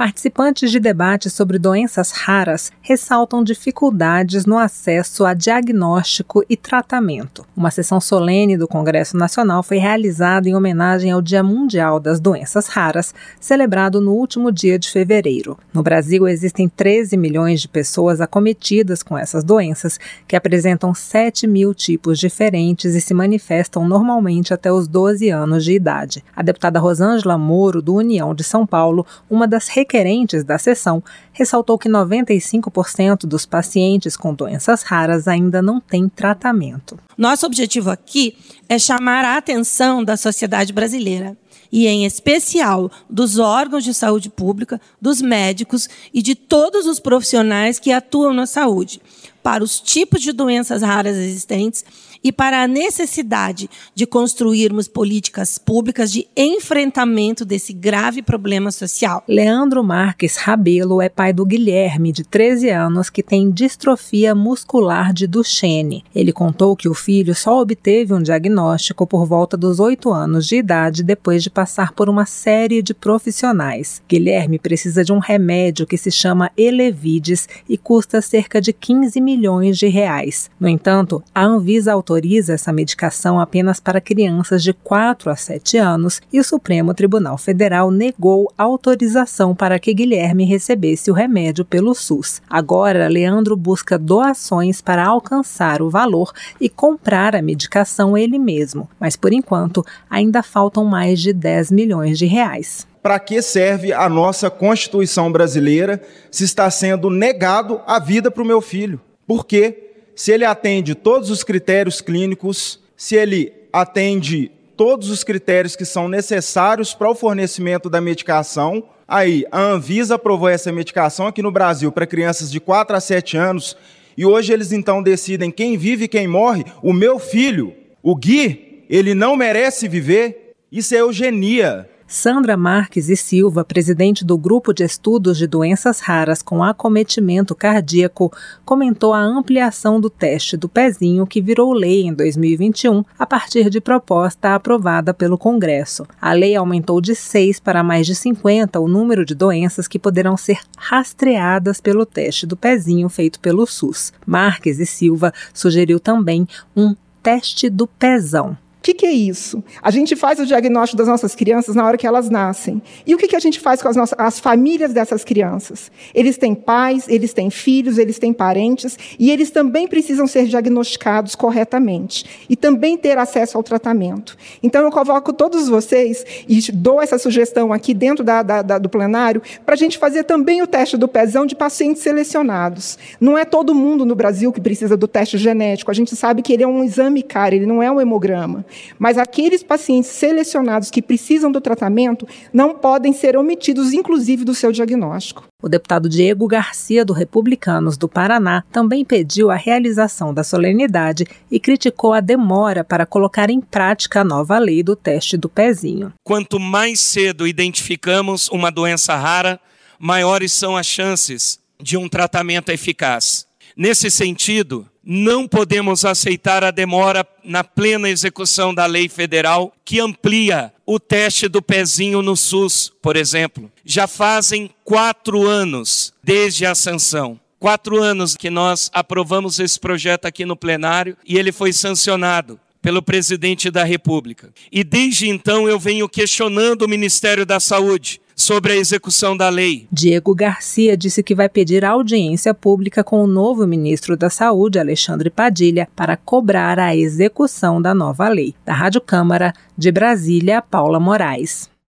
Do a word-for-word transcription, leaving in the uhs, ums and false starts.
Participantes de debates sobre doenças raras ressaltam dificuldades no acesso a diagnóstico e tratamento. Uma sessão solene do Congresso Nacional foi realizada em homenagem ao Dia Mundial das Doenças Raras, celebrado no último dia de fevereiro. No Brasil, existem treze milhões de pessoas acometidas com essas doenças, que apresentam sete mil tipos diferentes e se manifestam normalmente até os doze anos de idade. A deputada Rosângela Moro, do União de São Paulo, uma das requerentes da sessão, ressaltou que noventa e cinco por cento dos pacientes com doenças raras ainda não têm tratamento. Nosso objetivo aqui é chamar a atenção da sociedade brasileira, e em especial dos órgãos de saúde pública, dos médicos e de todos os profissionais que atuam na saúde, para os tipos de doenças raras existentes e para a necessidade de construirmos políticas públicas de enfrentamento desse grave problema social. Leandro Marques Rabelo é pai do Guilherme, de treze anos, que tem distrofia muscular de Duchenne. Ele contou que o filho só obteve um diagnóstico por volta dos oito anos de idade, depois de passar por uma série de profissionais. Guilherme precisa de um remédio que se chama Elevidys e custa cerca de quinze milhões de reais. No entanto, a Anvisa autoriza essa medicação apenas para crianças de quatro a sete anos e o Supremo Tribunal Federal negou autorização para que Guilherme recebesse o remédio pelo SUS. Agora, Leandro busca doações para alcançar o valor e comprar a medicação ele mesmo, mas por enquanto ainda faltam mais de dez milhões de reais. Para que serve a nossa Constituição brasileira se está sendo negado a vida para o meu filho? Por quê? Se ele atende todos os critérios clínicos, se ele atende todos os critérios que são necessários para o fornecimento da medicação, aí a Anvisa aprovou essa medicação aqui no Brasil para crianças de quatro a sete anos, e hoje eles então decidem quem vive e quem morre. O meu filho, o Gui, ele não merece viver. Isso é eugenia. Sandra Marques e Silva, presidente do Grupo de Estudos de Doenças Raras com Acometimento Cardíaco, comentou a ampliação do teste do pezinho que virou lei em dois mil e vinte e um, a partir de proposta aprovada pelo Congresso. A lei aumentou de seis para mais de cinquenta o número de doenças que poderão ser rastreadas pelo teste do pezinho feito pelo SUS. Marques e Silva sugeriu também um teste do pezão. O que, que é isso? A gente faz o diagnóstico das nossas crianças na hora que elas nascem. E o que, que a gente faz com as, nossas, as famílias dessas crianças? Eles têm pais, eles têm filhos, eles têm parentes, e eles também precisam ser diagnosticados corretamente e também ter acesso ao tratamento. Então, eu convoco todos vocês e dou essa sugestão aqui dentro da, da, da, do plenário para a gente fazer também o teste do pezão de pacientes selecionados. Não é todo mundo no Brasil que precisa do teste genético. A gente sabe que ele é um exame caro, ele não é um hemograma. Mas aqueles pacientes selecionados que precisam do tratamento não podem ser omitidos, inclusive, do seu diagnóstico. O deputado Diego Garcia, do Republicanos do Paraná, também pediu a realização da solenidade e criticou a demora para colocar em prática a nova lei do teste do pezinho. Quanto mais cedo identificamos uma doença rara, maiores são as chances de um tratamento eficaz. Nesse sentido, não podemos aceitar a demora na plena execução da lei federal que amplia o teste do pezinho no SUS, por exemplo. Já fazem quatro anos desde a sanção. Quatro anos que nós aprovamos esse projeto aqui no plenário e ele foi sancionado pelo presidente da República. E desde então eu venho questionando o Ministério da Saúde sobre a execução da lei. Diego Garcia disse que vai pedir audiência pública com o novo ministro da Saúde, Alexandre Padilha, para cobrar a execução da nova lei. Da Rádio Câmara, de Brasília, Paula Moraes.